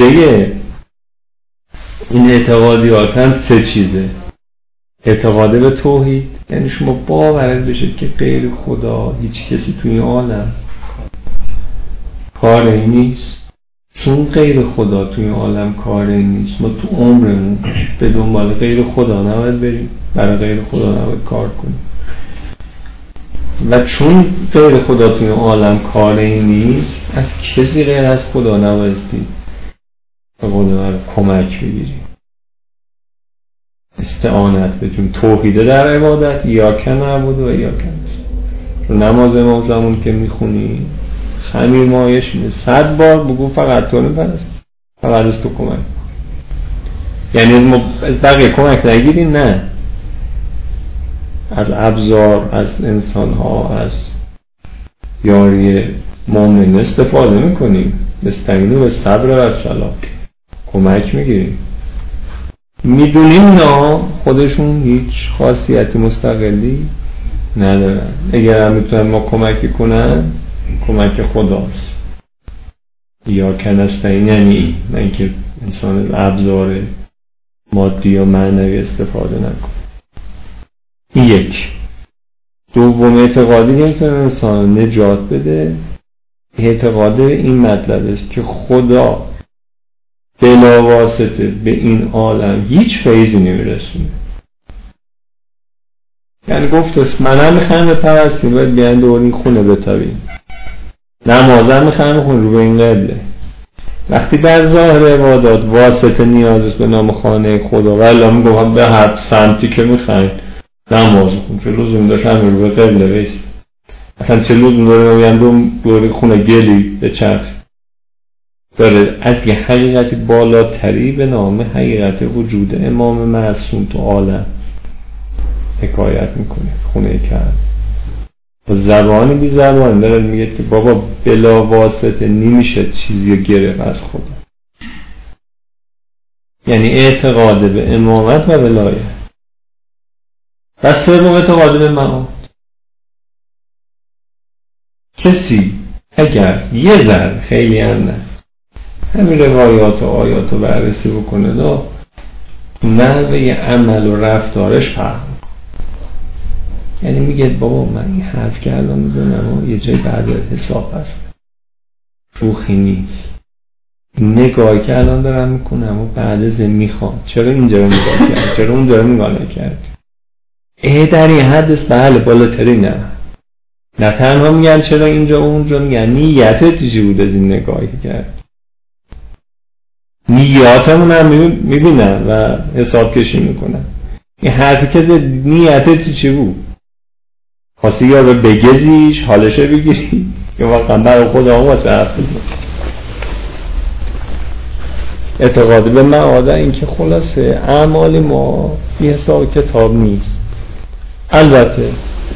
این اعتقادیات هم 3 چیزه. اعتقاد به توحید، یعنی شما باورت بشه که غیر خدا هیچ کسی توی این عالم کاری نیست، چون غیر خدا توی این عالم کاری نیست، ما تو عمرمون به دنبال غیر خدا نباید بریم، برای غیر خدا نباید کار کنیم و چون غیر خدا توی این عالم کاری نیست، از کسی غیر از خدا نبایستی به قول من کمک بگیریم، استعانت بکنیم. توحیده در عبادت، ایاک نعبد و ایاک نستعین. نماز امام زمان که میخونی خمیر مایش اینه 100 بار بگو فقط تو نپرست، فقط از تو کمک، یعنی از بقیه کمک نگیریم، نه، از ابزار، از انسان ها، از یاری مومن استفاده میکنیم، استعینوا بالصبر و الصلاة، کمک میگیریم. میدونیم نه خودشون هیچ خاصیت مستقلی ندارن، اگر هم میتونن ما کمک کنن کمک خداست. یا کنستین، یعنی نه اینکه انسان ابزار مادی یا معنوی استفاده نکنه. این یک. دوم اعتقادی که میتونه انسان نجات بده، اعتقاد این مطلب است که خدا بلا واسطه به این عالم هیچ فیضی نمیرسونه. یعنی گفت منم میخوام بپرستیم، باید بیان دور این خونه بتابیم، نمازم میخوام بخون رو به این قبله. وقتی در ظاهر عبادات واسطه نیاز است به نام خانه خدا و الله میگم به هر سمتی که میخواین نماز بخون، چه لزوم داشت همه رو به قبله بیست، اصلا چه لزوم داره دور خونه گلی به چرخ داره. از یه حقیقت بالاتری به نام حقیقت وجود امام معصوم تو عالم حکایت میکنه. خونه کرد و زبانی بی زبان داره میگه که بابا بلا واسطه نمیشه چیزی گرفت از خدا، یعنی اعتقاد به امامت و ولایت. و سوم اعتقاد به معاد. کسی اگر یه ذره، خیلی هم نه، همین روایات و آیات رو بررسی بکنه نحوه عمل و رفتارش فرق میکنه. یعنی میگه بابا من این حرف که الان میزنم و یه جای بعد حساب هست، شوخی نیست. نگاهی که الان دارم میکنم و بعد از میخوام چرا اینجا رو نگاه کرد، چرا اونجا رو نگاه نکرد. در این حدث بله بالاتری نه تنها میگن چرا اینجا و اونجا، میگن نیتت چی بود از این نگاهی کرد. نیاتمون هم میبینن و حساب کشی میکنن. این حرفی که نیتت چی بود، خواستی یا بگزیش حالشه بگیری یا واقعا برای خدا هم واسه حرف بزن. اعتقاد به معاد این که خلاصه اعمال ما بی حساب کتاب نیست. البته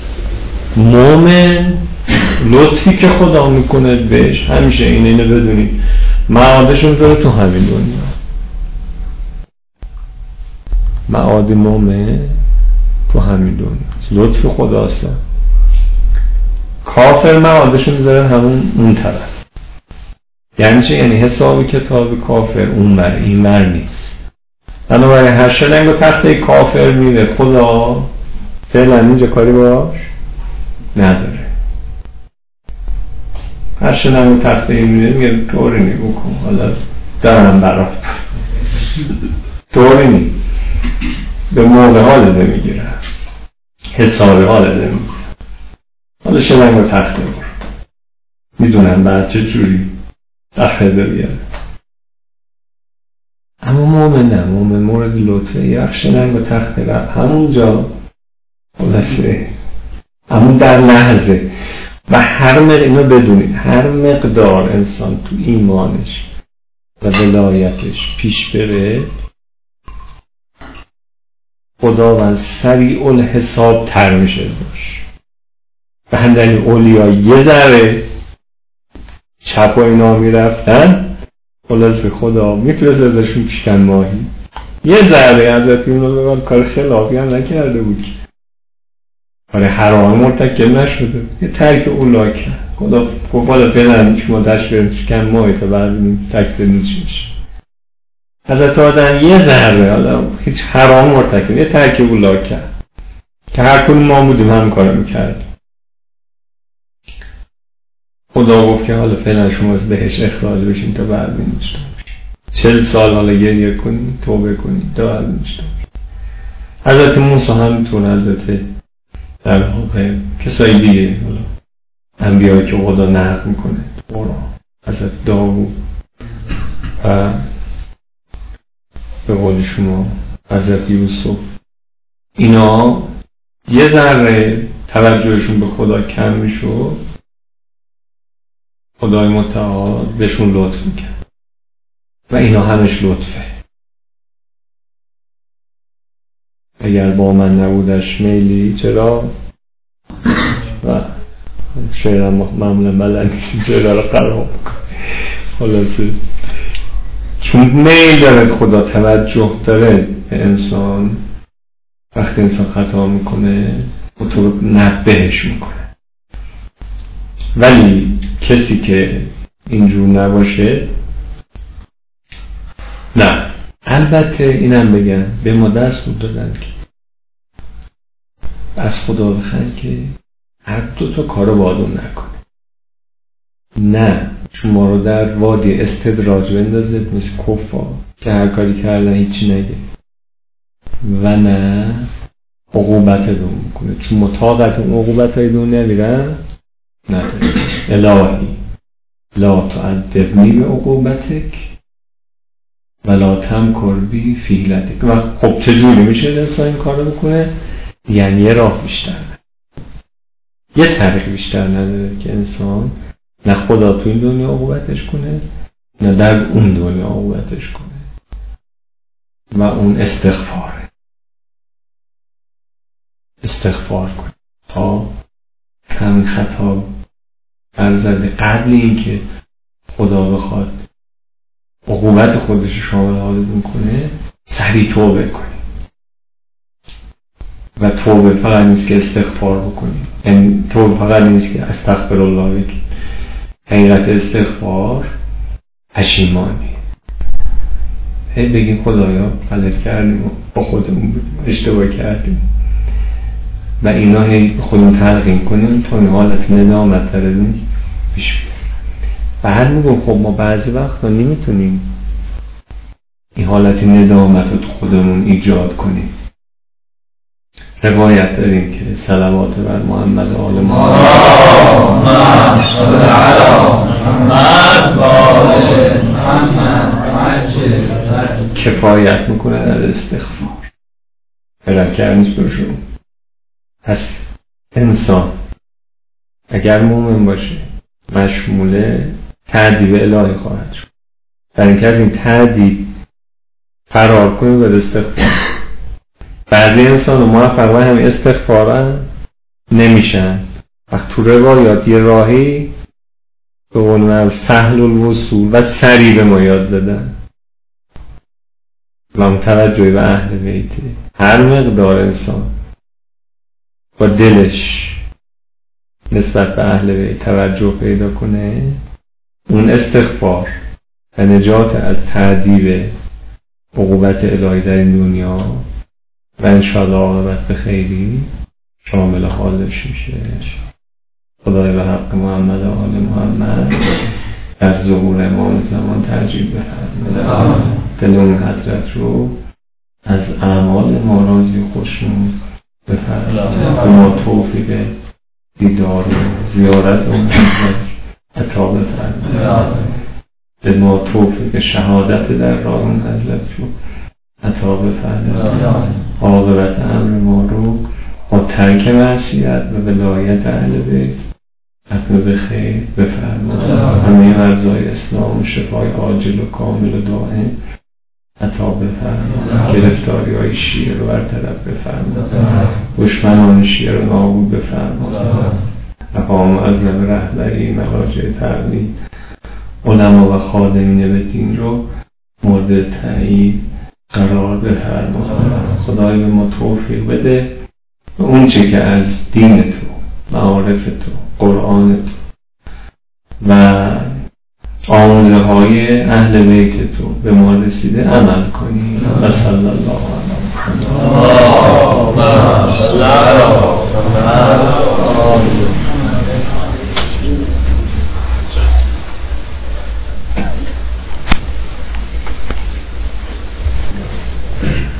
مومن لطفی که خدا میکنه بهش همیشه اینو بدونید معادشون داره تو همین دنیا. معاد مومن تو همین دنیا لطف خداست. کافر معادشون داره همون اون طرف. یعنی چه؟ یعنی حساب کتاب کافر اون ور این ور نیست. بنابراین هر شلنگ و تخته کافر میره، خدا فعلا اینجا کاری باش نداره. هر شلنگ و تخته میره میگه طوری نی بکن، حالا دارم برات طوری نی، به موقع حال ده میگیره، حساب حال ده میگیره. حالا شلنگ و تخته برو، میدونن بعد چه جوری تخته ده بیاره. اما مومن نه، مومن مورد لطفه. یک شلنگ و تخته رفت همونجا خلاصه، همون در لحظه. و اینو بدونید هر مقدار انسان تو ایمانش و ولایتش پیش بره، خداوند سریع الحساب تر میشه باش. و همدنی اولیا یه ذره چپ و اینا میرفتن، خلاصه خدا میفرسته ازشون پیشکن ماهی. یه ذره حضرت اونو کار خلافی هم نکرده بود، کار حرام مرتکب نشده، یه ترک اولا کرد. خدا گفت فعلا شما دشت بریم پیشکن ماهی تا بعد تکتر نیچی میشه. حضرت آدم یه ذره حالا هیچ حرام مرتکب، یه ترک اولا کرد که هر کنون ما بودیم هم کارو میکرد. خدا گفت که حالا فعلا شما از بهش اخراج بشین تا بعد بینید 40 سال حالا گریه کنید، توبه کنید تا بعد بینید. حضرت موسی همینطور، حضرت در واقع کسایی دیگه حالا انبیایی که خدا نقل میکنه قرآن، حضرت داوود و به قول شما حضرت یوسف، اینا یه ذره توجهشون به خدا کم میشد، خدای متعال بهشون لطف میکرد و اینا همش لطفه. اگر با من نبودش میلی چرا و شعرم معمولا بلد نیستیم چرا رو قرار بکن. خلاصه چون میل داره خدا، توجه داره به انسان، وقتی انسان خطا میکنه تو نبهش میکنه. ولی کسی که اینجور نباشه نه. البته اینم بگن به ما دست دادن که از خدا بخواهی که هر دو تا کارو با آدم نکنه. نه شما رو در وادی استدراج بندازه مثل کفار که هر کاری کردن هیچی نگه، و نه عقوبت دون میکنه. چون مطاقت اون عقوبت های دون نمیرن نداره. الهی لا تعذبنی به عقوبتک ولا تمکر بی فیلتک. و خب چجوری میشه انسان این کار رو بکنه؟ یعنی یه راه بیشتر نداره، یه طریق بیشتر نداره که انسان نه خدا تو این دنیا عقوبتش کنه نه در اون دنیا عقوبتش کنه، و اون استغفار کنه تا همین خطا برزده قبل این که خدا بخواد عقوبت خودش شامل حالتون کنه، سریع توبه کنید. و توبه فقط نیست که استغفار بکنید، یعنی توبه فقط نیست که استغفر الله بگید. حقیقت استغفار پشیمانی. هی بگیم خدایا غلط کردیم و با خودمون اشتباه کردیم و اینا هی خودمون تلقین کنیم تا این حالت ندامت در ازون پیش بیاد. و هر میگم خب ما بعضی وقتا نمیتونیم این حالت ندامت رو تو خودمون ایجاد کنیم. روایت داریم که صلوات بر محمد آل محمد صل علی محمد و آل محمد کفایت میکنه در استغفار. فلکر نیست برشون. پس انسان اگر مومن باشه مشمول تعذیب الهی خواهد شد. در اینکه از این تعذیب فرار کنه و استغفار. بعضی انسان موفق و همین استغفارن نمیشن. وقت تو روایات یه راهی به قول سهل الوصول و سریع به ما یاد دادن و متوجه به اهل بیته. هر مقدار انسان با دلش نسبت به اهل بیت توجه پیدا کنه، اون استغفار و نجات از تعذیب عقوبت الهی در این دنیا و انشاءالله عاقبت به خیری شامل حالش میشه. خدای به حق محمد و آل محمد در ظهور امام زمان ترجیح بفرمایید. دل اون حضرت رو از اعمال ما راضی و خوشنود بفرمایید. به ما توفیق دیدار و زیارت اون حضرت عطا بفرمایید. به ما توفیق شهادت در راه اون حضرت رو عطا بفرمایید. عاقبت امر ما رو با ترک معصیت و ولایت اهل بیت ختم به خیر بفرمایید. همه مرزای اسلام و شفای عاجل و کامل و دائم عطا بفرمایید. گرفتاری های شیعه رو برطرف بفرمایید. دشمنان شیعه رو نابود بفرمایید. مقام اعظم رهبری مراجع تقلید علما و خادمین به دین رو مورد تایید قرار بفرمایید. خدای به ما توفیق بده و اون چه که از دین تو، معارف تو، قرآن تو و آموزه های اهل بیت تو به ما رسیده عمل کنی. و صلی الله علیه و سلم.